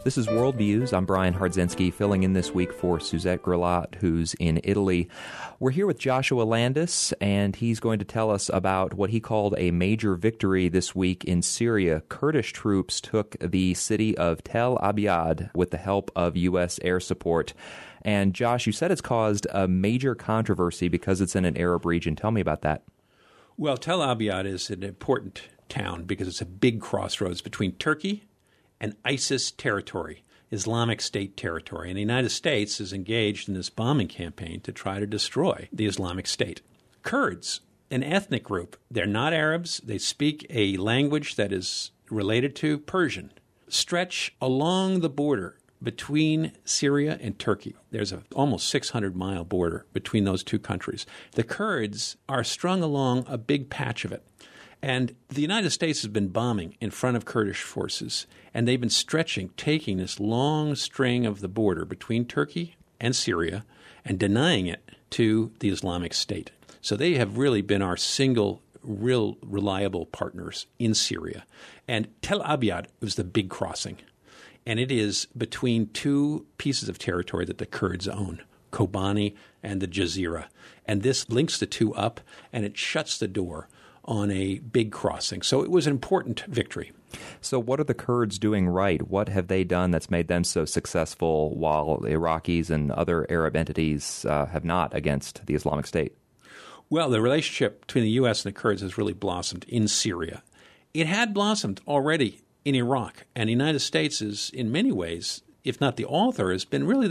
This is Worldviews. I'm Brian Hardzinski, filling in this week for Suzette Grelot, who's in Italy. We're here with Joshua Landis, and he's going to tell us about what he called a major victory this week in Syria. Kurdish troops took the city of Tel Abyad with the help of U.S. air support. And Josh, you said it's caused a major controversy because it's in an Arab region. Tell me about that. Well, Tel Abyad is an important town because it's a big crossroads between Turkey and ISIS territory, Islamic State territory. And the United States is engaged in this bombing campaign to try to destroy the Islamic State. Kurds, an ethnic group, they're not Arabs. They speak a language that is related to Persian, stretch along the border between Syria and Turkey. There's an almost 600-mile border between those two countries. The Kurds are strung along a big patch of it. And the United States has been bombing in front of Kurdish forces, and they've been taking this long string of the border between Turkey and Syria and denying it to the Islamic State. So they have really been our single, real reliable partners in Syria. And Tel Abyad was the big crossing, and it is between two pieces of territory that the Kurds own, Kobani and the Jazeera. And this links the two up, and it shuts the door on a big crossing. So it was an important victory. So what are the Kurds doing right? What have they done that's made them so successful while Iraqis and other Arab entities have not against the Islamic State? Well, the relationship between the U.S. and the Kurds has really blossomed in Syria. It had blossomed already in Iraq, and the United States is, in many ways, if not the author, has been really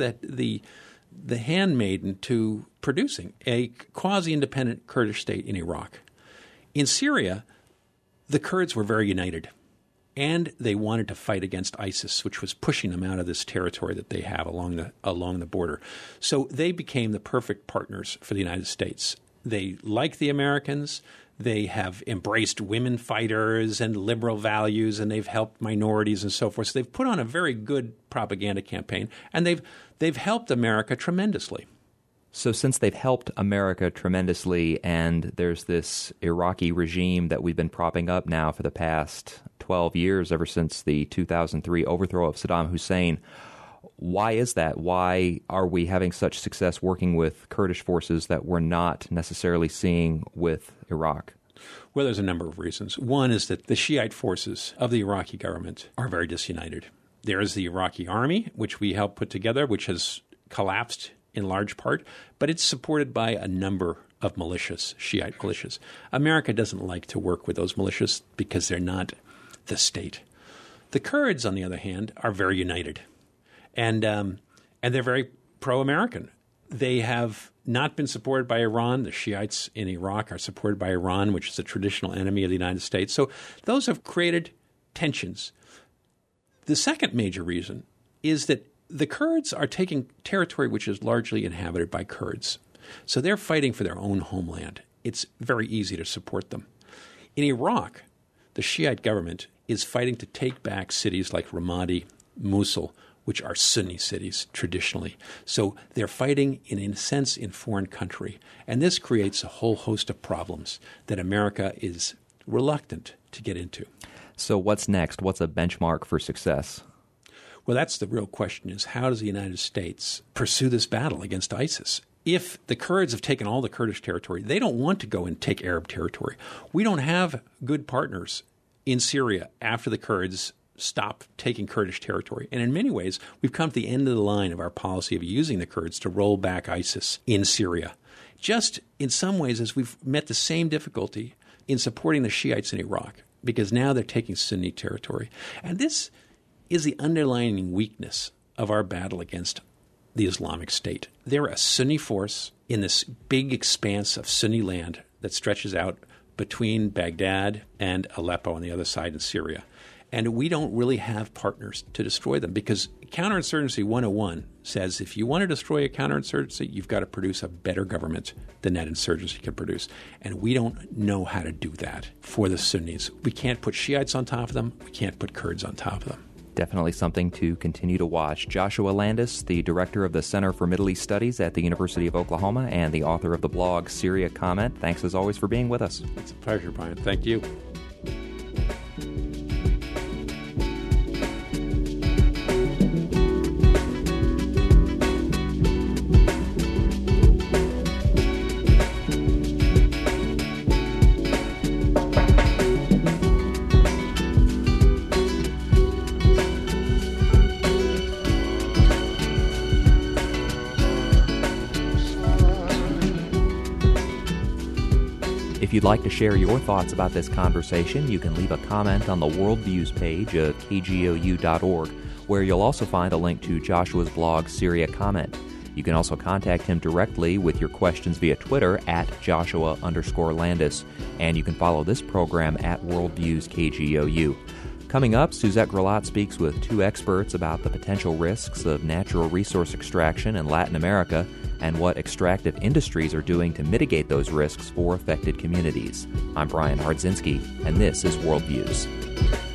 the handmaiden to producing a quasi-independent Kurdish state in Iraq. In Syria, the Kurds were very united, and they wanted to fight against ISIS, which was pushing them out of this territory that they have along the border. So they became the perfect partners for the United States. They like the Americans. They have embraced women fighters and liberal values, and they've helped minorities and so forth. So they've put on a very good propaganda campaign, and they've helped America tremendously. So since they've helped America tremendously, and there's this Iraqi regime that we've been propping up now for the past 12 years, ever since the 2003 overthrow of Saddam Hussein, why is that? Why are we having such success working with Kurdish forces that we're not necessarily seeing with Iraq? Well, there's a number of reasons. One is that the Shiite forces of the Iraqi government are very disunited. There is the Iraqi army, which we helped put together, which has collapsed in large part, but it's supported by a number of militias, Shiite militias. America doesn't like to work with those militias because they're not the state. The Kurds, on the other hand, are very united, and they're very pro-American. They have not been supported by Iran. The Shiites in Iraq are supported by Iran, which is a traditional enemy of the United States. So those have created tensions. The second major reason is that the Kurds are taking territory which is largely inhabited by Kurds. So they're fighting for their own homeland. It's very easy to support them. In Iraq, the Shiite government is fighting to take back cities like Ramadi, Mosul, which are Sunni cities traditionally. So they're fighting, in a sense, in foreign country. And this creates a whole host of problems that America is reluctant to get into. So what's next? What's a benchmark for success? Well, that's the real question, is how does the United States pursue this battle against ISIS? If the Kurds have taken all the Kurdish territory, they don't want to go and take Arab territory. We don't have good partners in Syria after the Kurds stop taking Kurdish territory. And in many ways, we've come to the end of the line of our policy of using the Kurds to roll back ISIS in Syria. Just in some ways, as we've met the same difficulty in supporting the Shiites in Iraq, because now they're taking Sunni territory. And this is the underlying weakness of our battle against the Islamic State. They're a Sunni force in this big expanse of Sunni land that stretches out between Baghdad and Aleppo on the other side in Syria. And we don't really have partners to destroy them, because Counterinsurgency 101 says if you want to destroy a counterinsurgency, you've got to produce a better government than that insurgency can produce. And we don't know how to do that for the Sunnis. We can't put Shiites on top of them. We can't put Kurds on top of them. Definitely something to continue to watch. Joshua Landis, the director of the Center for Middle East Studies at the University of Oklahoma and the author of the blog Syria Comment. Thanks as always for being with us. It's a pleasure, Brian. Thank you. If you'd like to share your thoughts about this conversation, you can leave a comment on the Worldviews page at kgou.org, where you'll also find a link to Joshua's blog, Syria Comment. You can also contact him directly with your questions via Twitter at Joshua_Landis, and you can follow this program at Worldviews KGOU. Coming up, Suzette Grelot speaks with two experts about the potential risks of natural resource extraction in Latin America and what extractive industries are doing to mitigate those risks for affected communities. I'm Brian Hardzinski, and this is Worldviews.